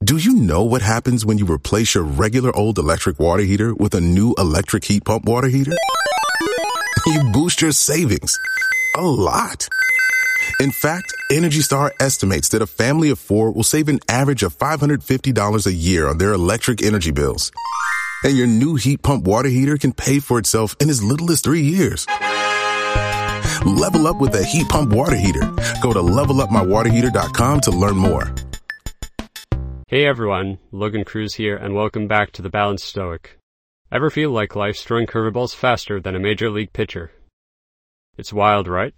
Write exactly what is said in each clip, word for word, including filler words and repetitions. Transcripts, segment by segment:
Do you know what happens when you replace your regular old electric water heater with a new electric heat pump water heater? You boost your savings a lot. In fact, Energy Star estimates that a family of four will save an average of five hundred fifty dollars a year on their electric energy bills. And your new heat pump water heater can pay for itself in as little as three years. Level up with a heat pump water heater. Go to level up my water heater dot com to learn more. Hey everyone, Logan Cruz here, and welcome back to The Balanced Stoic. Ever feel like life's throwing curveballs faster than a major league pitcher? It's wild, right?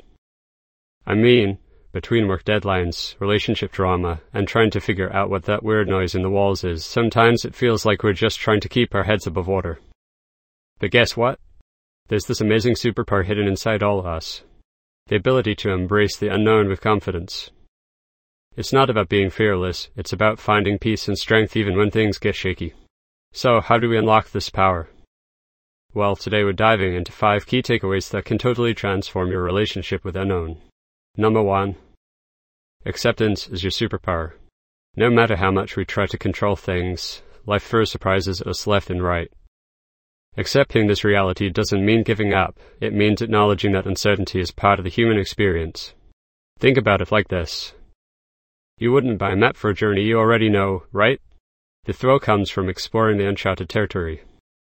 I mean, between work deadlines, relationship drama, and trying to figure out what that weird noise in the walls is, sometimes it feels like we're just trying to keep our heads above water. But guess what? There's this amazing superpower hidden inside all of us. The ability to embrace the unknown with confidence. It's not about being fearless, it's about finding peace and strength even when things get shaky. So, how do we unlock this power? Well, today we're diving into five key takeaways that can totally transform your relationship with the unknown. Number one, acceptance is your superpower. No matter how much we try to control things, life first surprises us left and right. Accepting this reality doesn't mean giving up, it means acknowledging that uncertainty is part of the human experience. Think about it like this. You wouldn't buy a map for a journey you already know, right? The thrill comes from exploring the uncharted territory.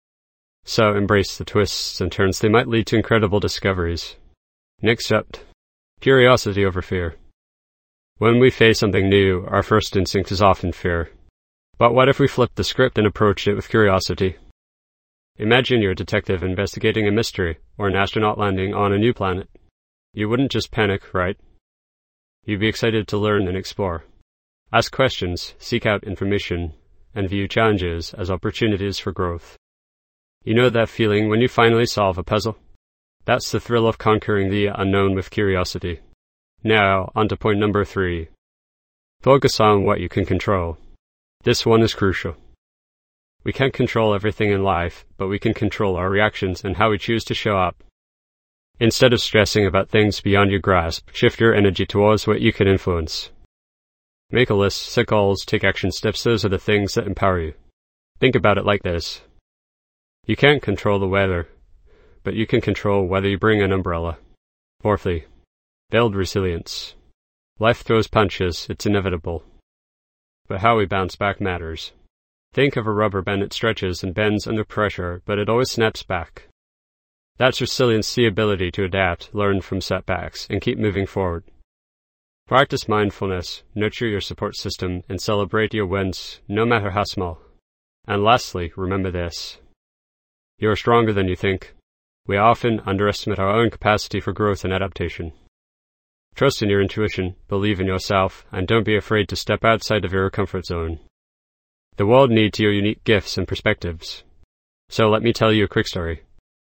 So embrace the twists and turns, they might lead to incredible discoveries. Next up, curiosity over fear. When we face something new, our first instinct is often fear. But what if we flipped the script and approached it with curiosity? Imagine you're a detective investigating a mystery, or an astronaut landing on a new planet. You wouldn't just panic, right? You'd be excited to learn and explore. Ask questions, seek out information, and view challenges as opportunities for growth. You know that feeling when you finally solve a puzzle? That's the thrill of conquering the unknown with curiosity. Now, on to point number three. Focus on what you can control. This one is crucial. We can't control everything in life, but we can control our reactions and how we choose to show up. Instead of stressing about things beyond your grasp, shift your energy towards what you can influence. Make a list, set goals, take action steps. Those are the things that empower you. Think about it like this. You can't control the weather, but you can control whether you bring an umbrella. Fourthly, build resilience. Life throws punches, it's inevitable. But how we bounce back matters. Think of a rubber band that stretches and bends under pressure, but it always snaps back. That's resilience, the ability to adapt, learn from setbacks, and keep moving forward. Practice mindfulness, nurture your support system, and celebrate your wins, no matter how small. And lastly, remember this. You're stronger than you think. We often underestimate our own capacity for growth and adaptation. Trust in your intuition, believe in yourself, and don't be afraid to step outside of your comfort zone. The world needs your unique gifts and perspectives. So let me tell you a quick story.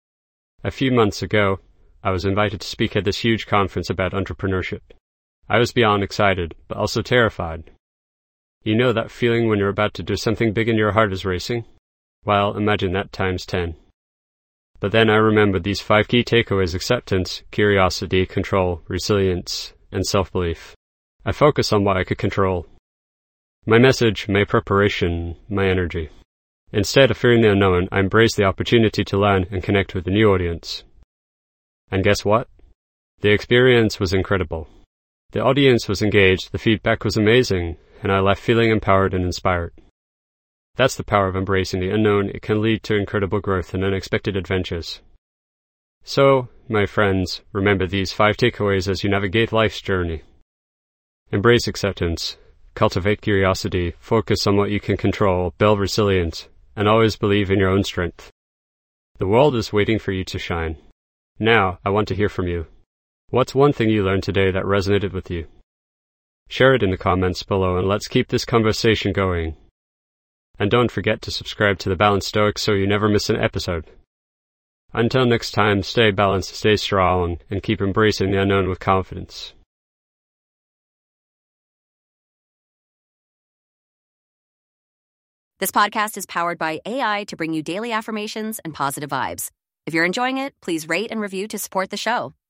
A few months ago, I was invited to speak at this huge conference about entrepreneurship. I was beyond excited, but also terrified. You know that feeling when you're about to do something big and your heart is racing? Well, imagine that times ten. But then I remembered these five key takeaways: acceptance, curiosity, control, resilience, and self-belief. I focused on what I could control. My message, my preparation, my energy. Instead of fearing the unknown, I embraced the opportunity to learn and connect with a new audience. And guess what? The experience was incredible. The audience was engaged, the feedback was amazing, and I left feeling empowered and inspired. That's the power of embracing the unknown. It can lead to incredible growth and unexpected adventures. So, my friends, remember these five takeaways as you navigate life's journey. Embrace acceptance, cultivate curiosity, focus on what you can control, build resilience, and always believe in your own strength. The world is waiting for you to shine. Now, I want to hear from you. What's one thing you learned today that resonated with you? Share it in the comments below and let's keep this conversation going. And don't forget to subscribe to The Balanced Stoic so you never miss an episode. Until next time, stay balanced, stay strong, and keep embracing the unknown with confidence. This podcast is powered by A I to bring you daily affirmations and positive vibes. If you're enjoying it, please rate and review to support the show.